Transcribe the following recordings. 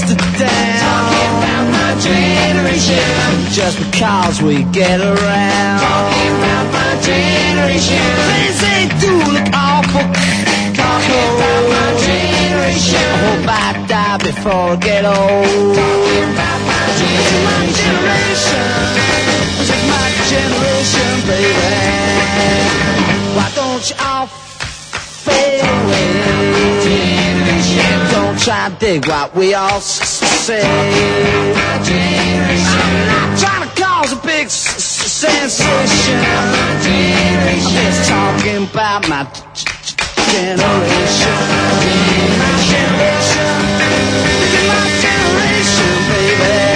us down. Talking about my generation. Just because we get around. Talking about my generation. Things they do look awful. Talking about my generation. I hope I die before I get old. Talking about my generation. This is my generation, baby. Why don't you all fade away? Don't try to dig what we all say. I'm not trying to cause a big sensation. I'm just talking about my generation. My generation. This is my generation, baby.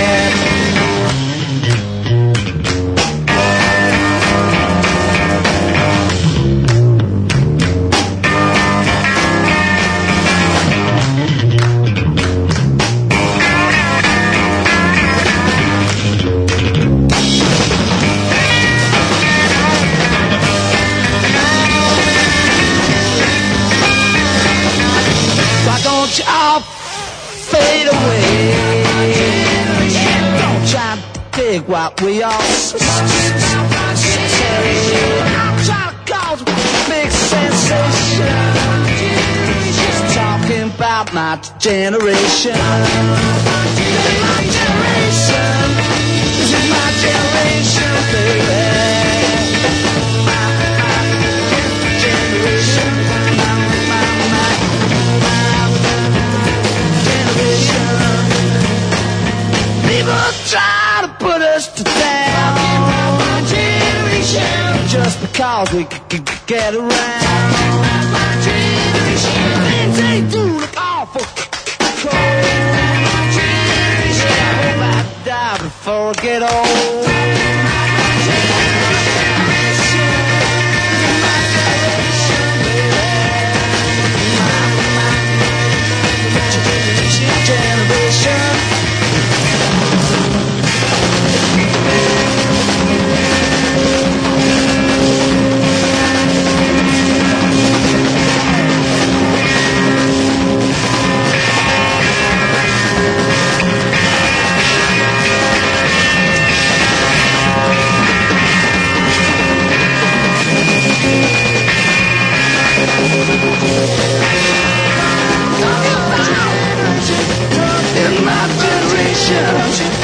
You all fade away. Don't try to dig what we all say. I'm trying to cause a big sensation. Just talking about my generation. This is my generation. This is my generation, baby. People try to put us down. Talking about my generation. Just because we get around. Talking about my generation. Things they do look awful cold. My generation. I hope I die before I get old. In my generation.